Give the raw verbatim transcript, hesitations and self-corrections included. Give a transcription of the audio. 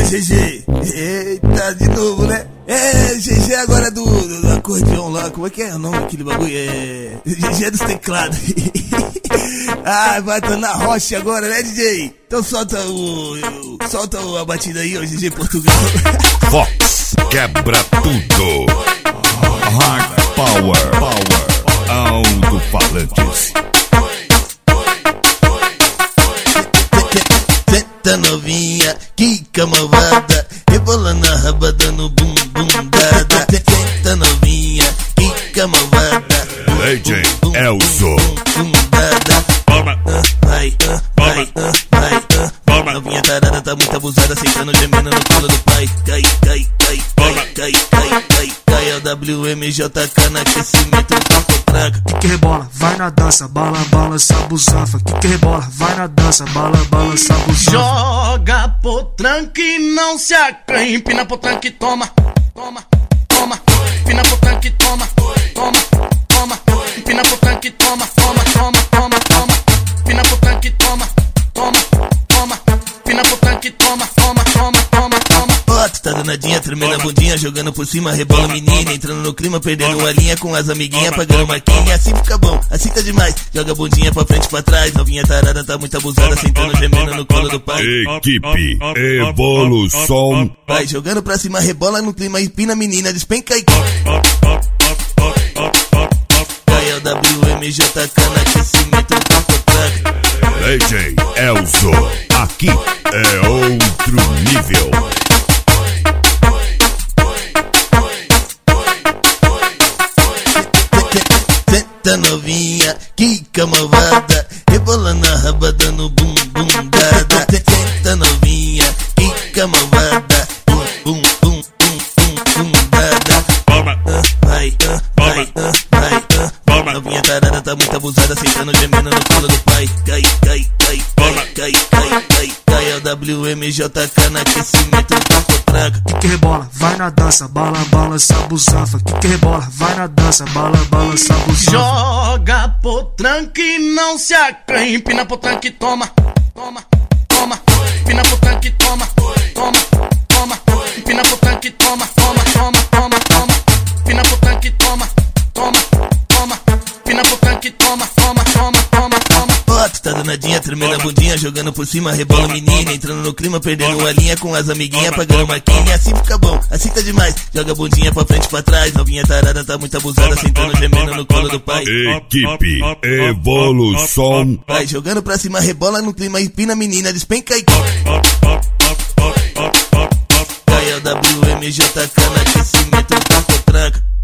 G G. Eita, de novo, né? É, G G agora do, do, do acordeão lá. Como é que é o nome daquele bagulho? É. G G dos teclados. Ah, vai estar na rocha agora, né, D J? Então solta o. o solta a batida aí, ó, G G Portugal. Fox quebra tudo. Hard Power, Power, alto-falantes. Senta novinha, que malvada, rebolando a raba dando bum bum dada. Senta novinha, que malvada, D J Elzo. Bum dada. Vai, vai, vai, vai. Novinha tarada tá muito abusada, sentando gemendo no colo do pai. Cai, cai, cai, cai, cai, cai, cai, cai. É o W M J K no aquecimento, toca traca. Que que rebola, vai na dança, bala, balança, busanfa. Que que rebola, vai na dança, bala, balança, busanfa. Joga potranca e não se acanha. Empina potranca e toma, toma, toma. Empina potranca e toma, toma, toma. Empina potranca e toma, toma, toma, toma, toma. Empina potranca e toma, toma, toma. Empina potranca e toma, toma, toma, toma, toma. Ó, tu tá danadinha, tremendo a bundinha, jogando por cima, rebola menina, entrando no clima, perdendo a linha com as amiguinhas, pagando marquinha, assim fica bom, assim tá demais, joga a bundinha pra frente e pra trás, novinha tarada tá muito abusada, sentando, gemendo no colo do pai. Equipe Evolução. Vai jogando pra cima, rebola no clima, empina a menina, despenca e cai. Cai é o W M J K no aquecimento, toca traca. D J Elzo, aqui é outro nível. Senta novinha, que malvada, rebolando a raba dando bum bum dada. Senta novinha, que malvada, bum bum bum bum bum bum dada. Vai, vai, vai, vai. Novinha tarada tá muito abusada, sentando, gemendo no colo do pai. Cai, cai, cai, cai, cai, cai, cai, cai. É o W M J K no aquecimento, toca traca. Que que rebola, vai na dança, bala, balança, busanfa. Que que rebola, vai na dança, bala, balança, busanfa. Joga potranca e não se acanha. Empina potranca e toma, toma, toma. Empina potranca e toma, toma, toma. Empina potranca e toma, toma, toma, toma, toma. Empina potranca e toma, toma, toma. Empina potranca e toma, toma, toma, toma, toma. Ó, tu tá danadinha, tremendo a bundinha, jogando por cima, rebola menina, entrando no clima, perdendo a linha com as amiguinhas, pagando marquinha, assim fica bom, assim tá demais, joga a bundinha pra frente e pra trás, novinha tarada tá muito abusada, sentando, gemendo no colo do pai. Equipe Evolução. Vai jogando pra cima, rebola no clima, empina a menina, despenca e cai. Cai é o W M J K no aquecimento, toca traca.